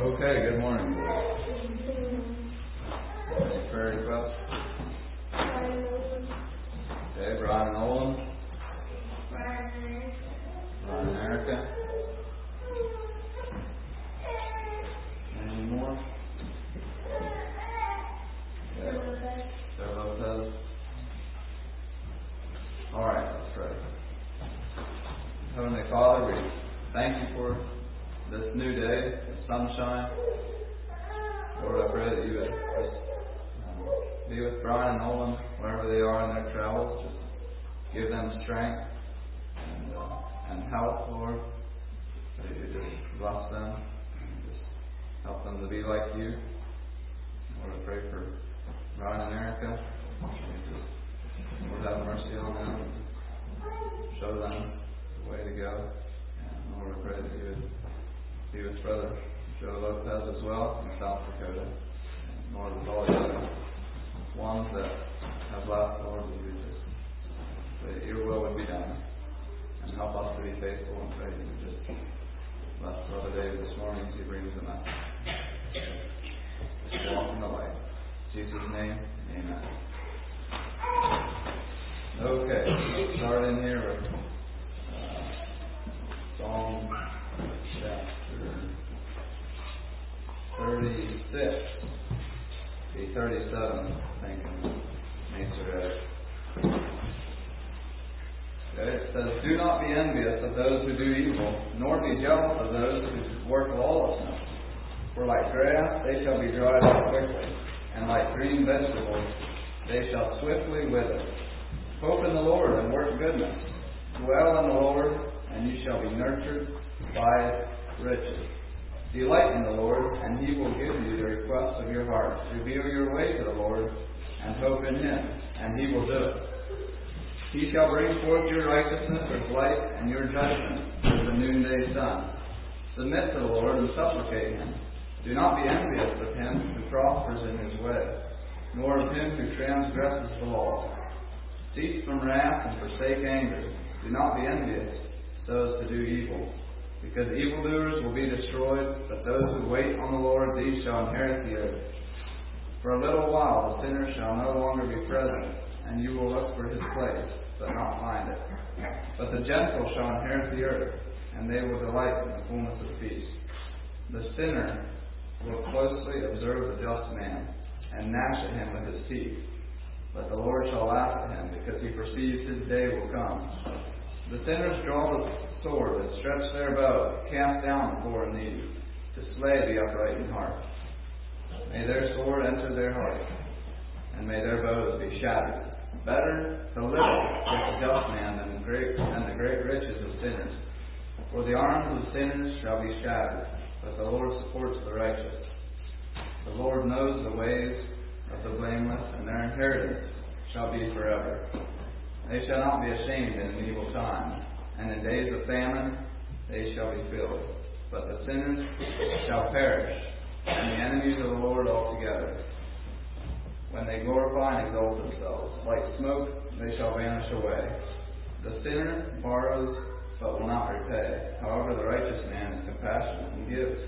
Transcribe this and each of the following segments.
Okay, good morning. Any prayer requests? Okay, Brian and Olin. Brian and Erica. Any more? Okay. Joe Lopez. Alright, let's pray. Heavenly Father, we thank you for this new day, the sunshine. Lord, I pray that you would just be with Brian and Olin wherever they are in their travels. Just give them strength and help, Lord. That you just bless them and just help them to be like you. Lord, I pray for Brian and Erica. Lord, have mercy on them. Show them the way to go. And Lord, I pray that you would be with Brother Joe Lopez as well in South Dakota. And Lord, with all the other ones that have left, Lord, that your will would be done. And help us to be faithful and pray that you just bless Brother David this morning as he brings the message. Just walk in the light. In Jesus' name, amen. Okay, let's start in here with Psalm chapter 36. Be 37, I think, in Masoret. Okay, it says, "Do not be envious of those who do evil, nor be jealous of those who work lawlessness. For like grass they shall be dried up quickly, and like green vegetables they shall swiftly wither. Hope in the Lord and work goodness. Dwell in the Lord, and you shall be nurtured by riches. Delight in the Lord, and he will give you the request of your heart. Reveal your way to the Lord, and hope in him, and he will do it. He shall bring forth your righteousness as light, and your judgment as the noonday sun. Submit to the Lord and supplicate him. Do not be envious of him who prospers in his way, nor of him who transgresses the law. Cease from wrath and forsake anger. Do not be envious so as to do evil, because evildoers will be destroyed, but those who wait on the Lord, these shall inherit the earth. For a little while the sinner shall no longer be present, and you will look for his place, but not find it. But the gentle shall inherit the earth, and they will delight in the fullness of peace. The sinner will closely observe the just man, and gnash at him with his teeth. But the Lord shall laugh at him, because he perceives his day will come. The sinners draw the sword and stretch their bow, cast down the poor and needy, to slay the upright in heart. May their sword enter their heart, and may their bows be shattered. Better to live with a just man than the great riches of sinners. For the arms of sinners shall be shattered, but the Lord supports the righteous. The Lord knows the ways of the blameless, and their inheritance shall be forever. They shall not be ashamed in an evil time, and in days of famine they shall be filled. But the sinners shall perish, and the enemies of the Lord altogether. When they glorify and exalt themselves, like smoke they shall vanish away. The sinner borrows, but will not repay. However, the righteous man is compassionate and gives.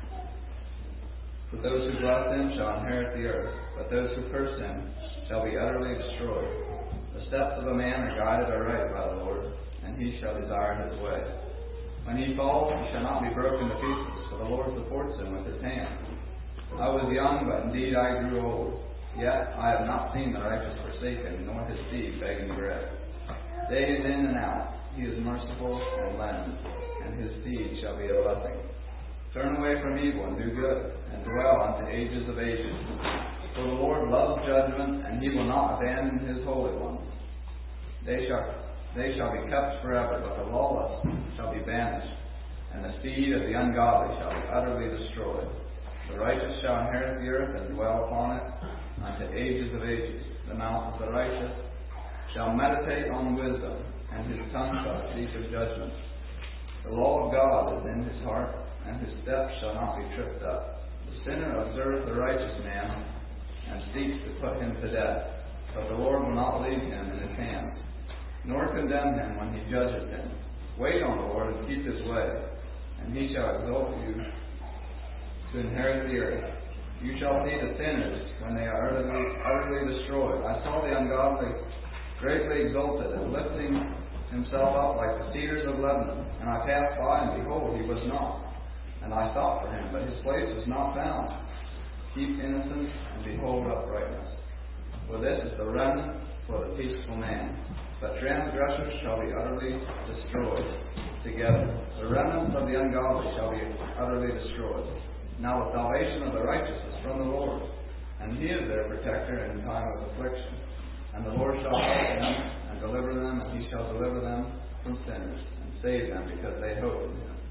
For those who bless him shall inherit the earth, but those who curse him shall be utterly destroyed. The steps of a man are guided aright by the Lord, and he shall desire his way. When he falls, he shall not be broken to pieces, for the Lord supports him with his hand. I was young, but indeed I grew old. Yet I have not seen the righteous forsaken, nor his seed begging bread. Days in and out, he is merciful and lends, and his seed shall be a blessing. Turn away from evil and do good, and dwell unto ages of ages. For the Lord loves judgment, and he will not abandon his holy ones. They shall be kept forever, but the lawless shall be banished, and the seed of the ungodly shall be utterly destroyed. The righteous shall inherit the earth and dwell upon it unto ages of ages. The mouth of the righteous shall meditate on wisdom, and his tongue shall speak of judgment. The law of God is in his heart, and his steps shall not be tripped up. The sinner observes the righteous man, and seeks to put him to death. But the Lord will not leave him in his hand, nor condemn him when he judgeth him. Wait on the Lord and keep his way, and he shall exalt you to inherit the earth. You shall see the sinners when they are utterly destroyed. I saw the ungodly greatly exalted and lifting himself up like the cedars of Lebanon. And I passed by, and behold, he was not. And I sought for him, but his place was not found. Keep innocence, and behold uprightness. For this is the remnant for the peaceful man. But transgressors shall be utterly destroyed together. The remnants of the ungodly shall be utterly destroyed. Now the salvation of the righteous is from the Lord, and he is their protector in time of affliction. And the Lord shall help them and deliver them, and he shall deliver them from sinners and save them because they hope in him.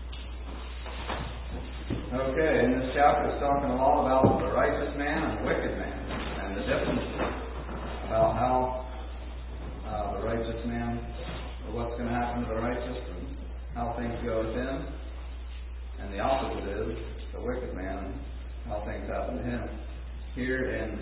Okay, in this chapter it's talking a lot about the righteous man and the wicked man, and the differences about how the righteous man, or what's going to happen to the righteous, and how things go with him. And the opposite is the wicked man, and how things happen to him. Here in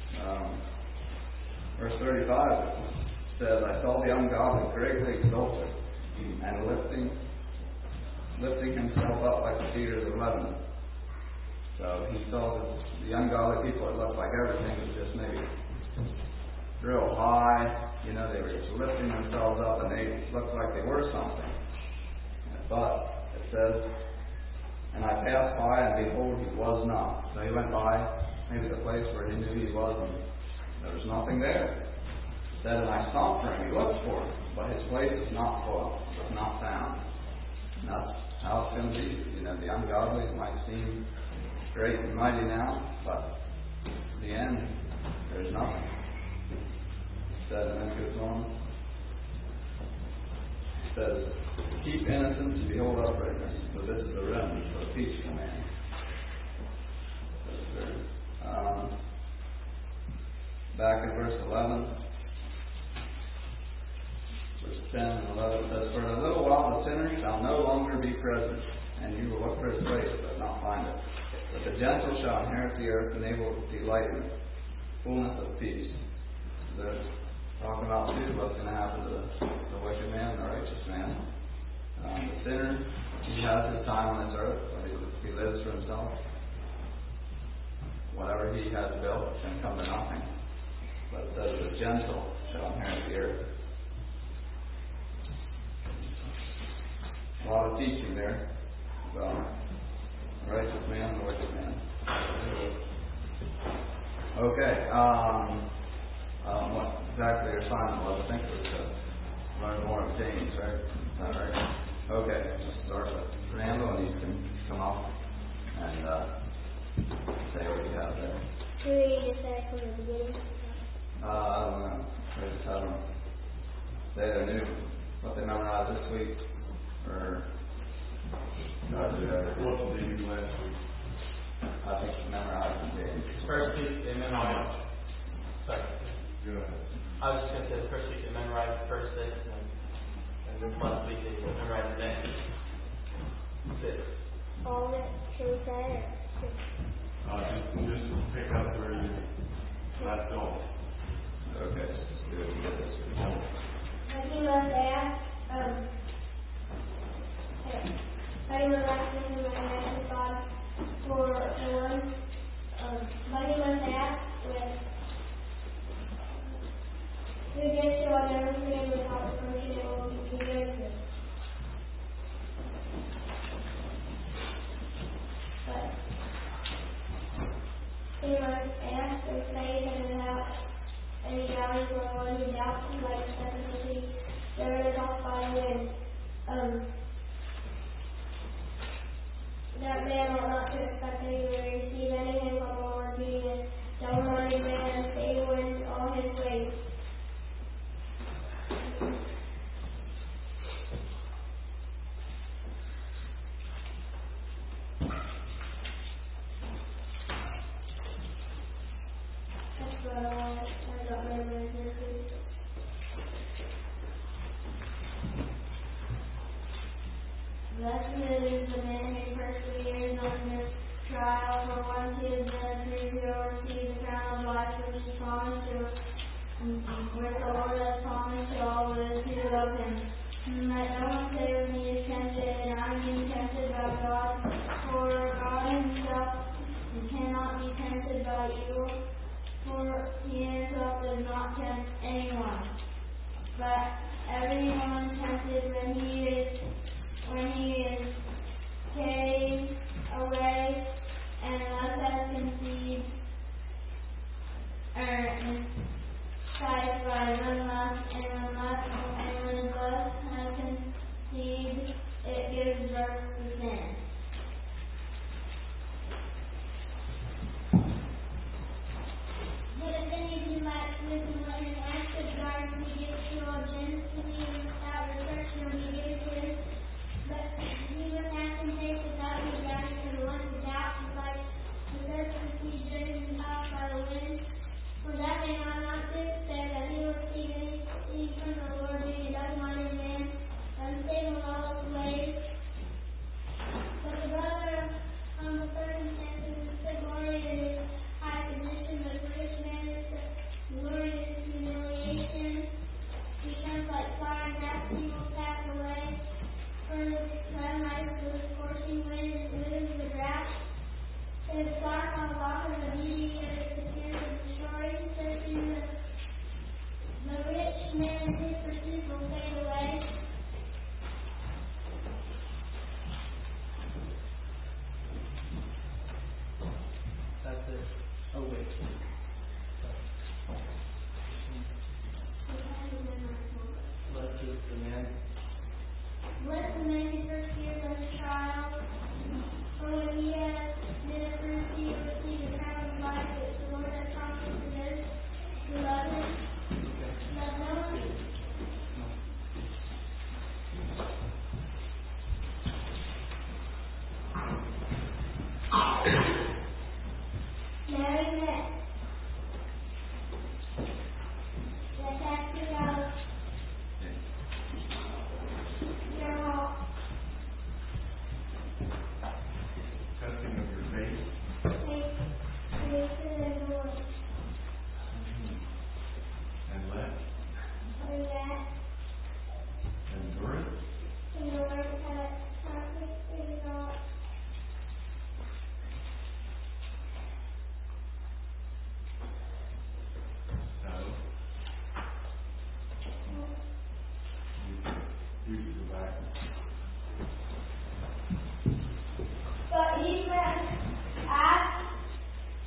verse 35 it says, I saw the ungodly greatly exalted, and lifting himself up like the cedars of Lebanon. So he saw the ungodly people, it looked like everything was just maybe real high. You know, they were just lifting themselves up, and they looked like they were something. But it says, and I passed by, and behold, he was not. So he went by maybe the place where he knew he was, and there was nothing there. It said, and I sought for him. He looked for him, but his place was not found. And that's how it's going to be. You know, the ungodly might seem great and mighty now, but in the end, there's nothing. It says, and then it goes on. It says, keep innocence and behold uprightness, for this is the remnant for the peaceful man. Back in verse 11, verse 10 and 11, it says, for in a little while the sinner shall no longer be present, and you will look for his place, but not find it. But the gentle shall inherit the earth, and they will delight in fullness of peace. There's talking about too what's going to happen to the wicked man and the righteous man. The sinner, he has his time on this earth, but he lives for himself. Whatever he has built is going to come to nothing. But it says the gentle shall inherit the earth. A lot of teaching there about the righteous man and the wicked man. Okay. What exactly your assignment was? I think it was to learn more of James, right? Is that right? Okay. Let's start with Randall, and you can come up and say what you have there. Can we just say from the beginning? I don't know. I just have them say they knew what they memorized this week, or what did they do last week? I think memorized in James. First week they memorized. Sorry. Go ahead. I was just going to say the first week they memorized the first 6, and this last week they memorized the next 6. All of it, can we say it? Just pick up where you left off. Okay. Do it. Get this. He must ask, but he must ask him to ask God for one, but he must ask with who gets to on everything without reproaching it will be given. But he must ask with faith and without any doubting, for one who doubts is like a step of the sea, driven tossed by the wind. That man ought not to expect that he will receive anything from the Lord, being a double-minded man, unstable in all his ways. That's what I got memorized this week. Blessed is the man who perseveres under trial, for once he has been approved, he will receive the crown of life which is promised to, which the Lord has promised to all those who love him. Let no one say when he is tempted, and I am being tempted by God, for God himself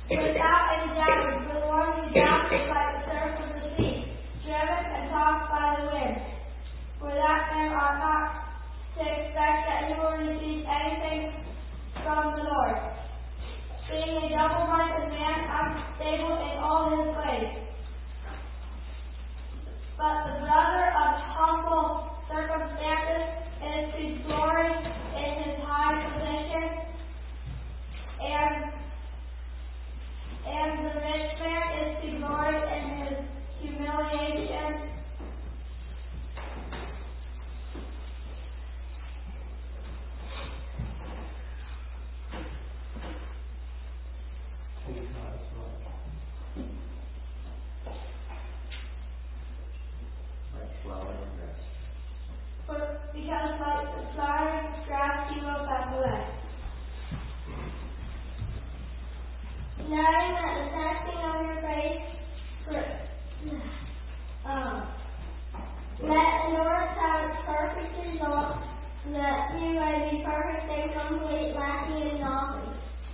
without any doubting, for the one who doubts is like the surf of the sea, driven and tossed by the wind. For that man ought not to expect that he will receive anything from the Lord, being a double-minded man, unstable in all his ways. But the brother of humble circumstances is to glory in his high position, and the rich man is to glory in his humiliation. Because like the flowering grass he will pass away. Knowing that the testing of your faith let endurance have its perfect result, that you may be perfect and complete, lacking in nothing.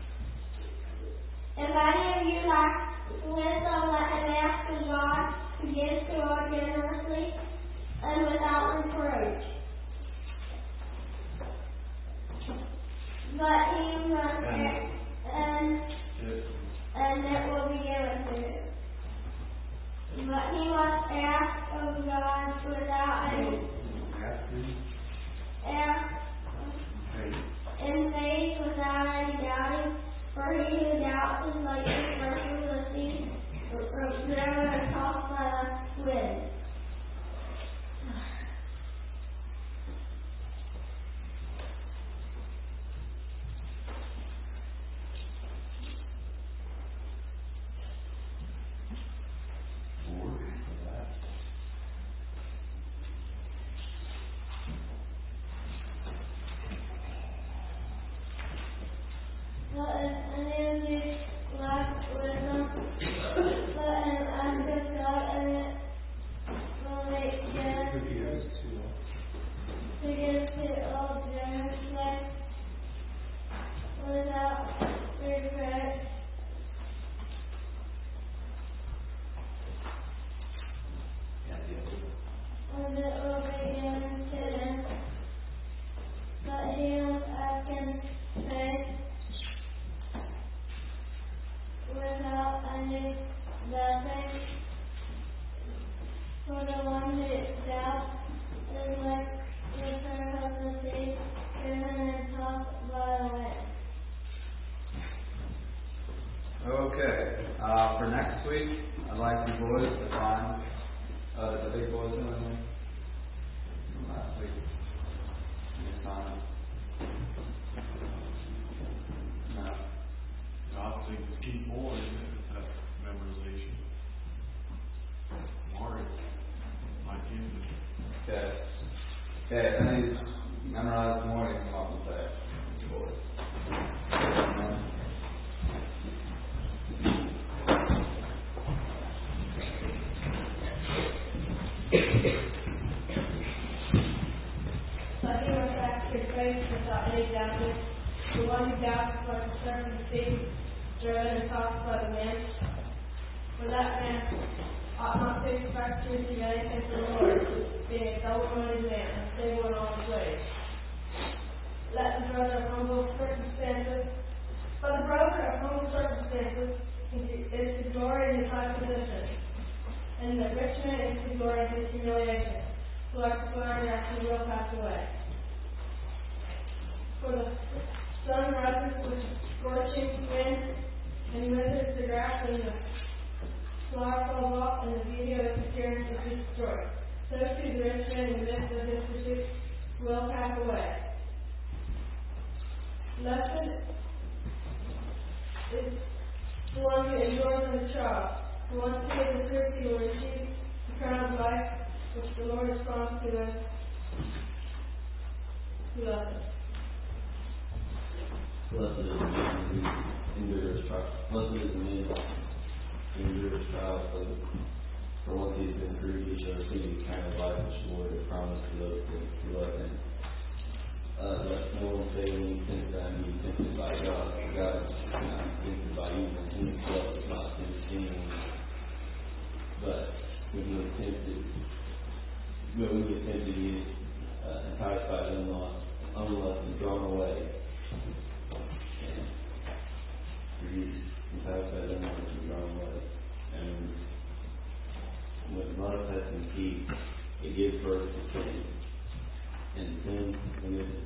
If any of you lack wisdom, let him ask of God, who gives to all generously and without reproach. But he must and it will be given to him. But he must ask of God without any in faith, without any doubting. For he who doubts is like the surf of the sea, driven and tossed by the wind. For next week, I'd like you boys to find the big boys in there from last week. You find no. I think the key point is that memorization. Mario, like you. Okay. Okay, and then you memorize the morning, come up and say it. You boys. The one who doubts is like the surf of the sea, driven and tossed by the wind. For that man ought not to expect to receive anything from the Lord, being a double-minded man, unstable in all his ways. But the brother of humble circumstances is to glory in his high position, and the rich man is to glory in his humiliation, who like the flowering grass he will pass away. For the sun rises with scorching wind and withers the grass, and the flower falls off, and the beauty of its appearance is destroyed. So too the rich man in the midst of his pursuit will pass away. Blessed is the one who endures in the trial. For once he is approved, he will receive the crown of life which the Lord has promised to those who love him. Blessed is the man who endures trials. Blessed is the man who endures trials. For once he has been proved, he shall receive the crown of life which the Lord has promised to those who love him. Let no one say when you think that you tempted by God, for God is not tempted by evil, and he keep, it gives birth to sin. And sin committed.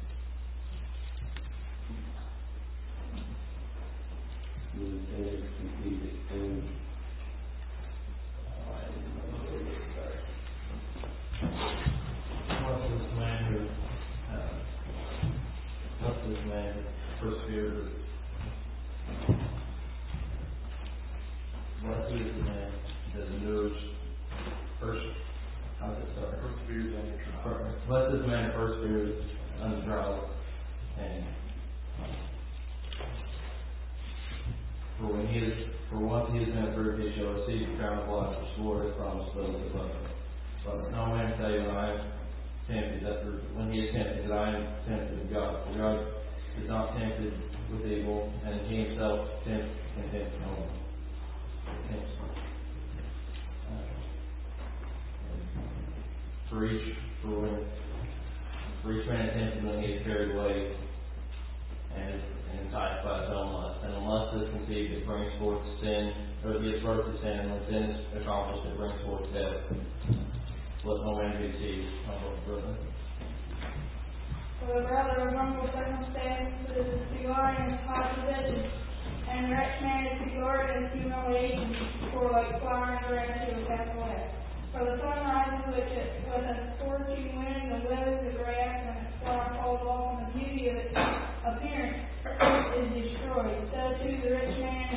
When sin is completed, sin. What's this man who persevered? Blessed is the man that endures perseveres under trial. Blessed is the man who perseveres under trial. And for once he has been approved, he shall receive the crown of life which the Lord has promised those that love him. But no man say when I am tempted, when he is tempted, that I am tempted of God. For God is not tempted with evil, and he himself tempts and tempts no one. For each man is tempted when he is carried away and enticed by his own lust. And when lust is conceived, it brings forth sin, or it gives birth to sin, and when sin is accomplished, it brings forth death. Let no man be deceived. Brother. For the brother of humble circumstances is to glory in his high position, and the rich man is to glory in his humiliation, for like flower and grass he will pass away. For the sun rises with a scorching wind, and withers the grass, and its flower falls off, and the beauty of its appearance is destroyed. So too the rich man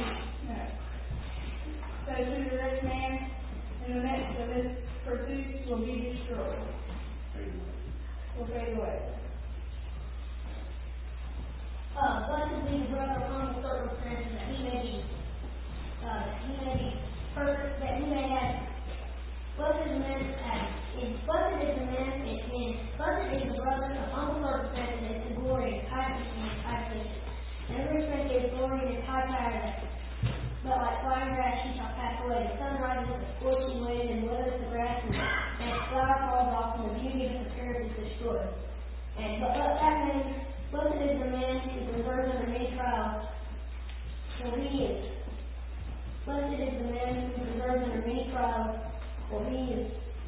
in the midst of his pursuits will be destroyed. Will fade away. Blessed be the brother of humble circumstances, that he may be perfect, that he may have. Blessed is the brother of humble circumstances, that is to glory in his high position. And every man gives glory in his high power, but like flying grass he shall pass away. The sun rises with a scorching wind, and withers the grass, and its flower falls off, and the beauty of its appearance is destroyed. But that means, blessed is the man who endures under many trials, for he is. Blessed is the man who endures under many trials, for he is.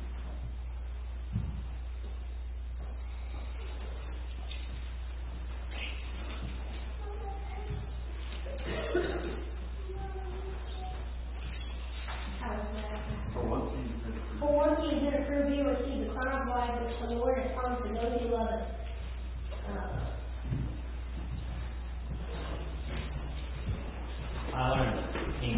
For once he has been approved, he will receive the crown of life which the Lord has promised to those who love him. I learned King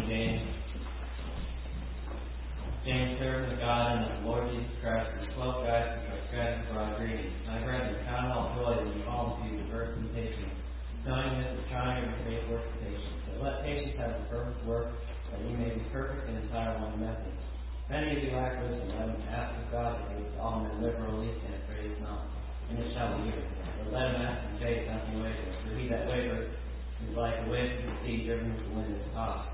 James, servant of God and of the Lord Jesus Christ, and the 12 guys which are scattered for our greetings. My brethren, count all joy when you fall into diverse temptations, knowing that the trying of your faith works patience. But let patience have the perfect work, that you may be perfect and entire one nothing. Many of you lack wisdom, let him ask of God that he gives all men liberally, and praise not, and it shall be given. But let him ask in faith, nothing wavering. For he that wavereth is like a wave of the sea driven with the wind and tossed.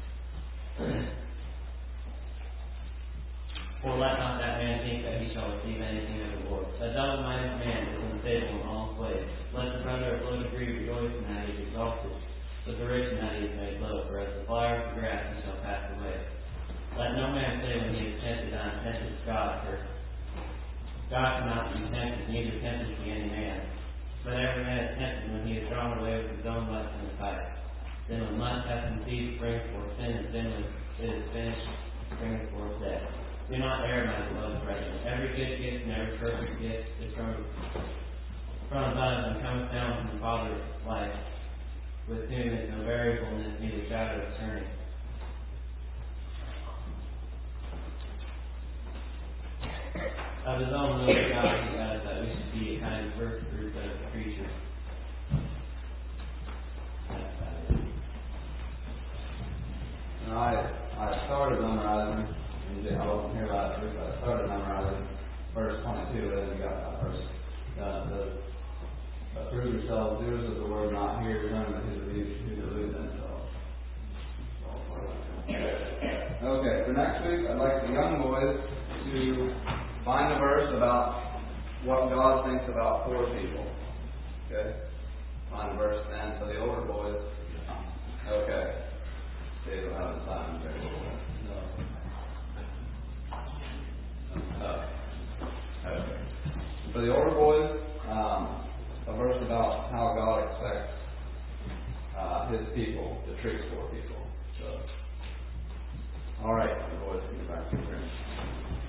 For let not that man think that he shall receive anything of the Lord. A double-minded man is unstable in all his ways. Let the brother of low degree rejoice in that he is exalted, but the rich in that he is made low. For as the flower of the grass he shall pass away. Let no man say when he is tempted, I am tempted of God, for God cannot be tempted, neither tempted be any man. But every man is tempted when he is drawn away with his own lust and enticed. Then when lust hath conceived, brings forth sin, and sin when it is finished, brings forth death. Do not err, my beloved brethren. Every good gift and every perfect gift is from above, and cometh down from the Father of life, with whom is no variableness, neither shadow of turning. Of his own will, God has that we should be a kind of first fruit of the creature. I started memorizing, and I wasn't here last week, but I started memorizing verse 22, and then we got that verse. Prove yourselves doers of the word, not hearers only, who delude themselves. Okay, for next week, I'd like the young boys to find a verse about what God thinks about poor people. Okay? Find a verse then for the older boys. Okay. They don't have the time. No. for the older boys, a verse about how God expects His people to treat poor people. So, all right, boys, get back to your parents.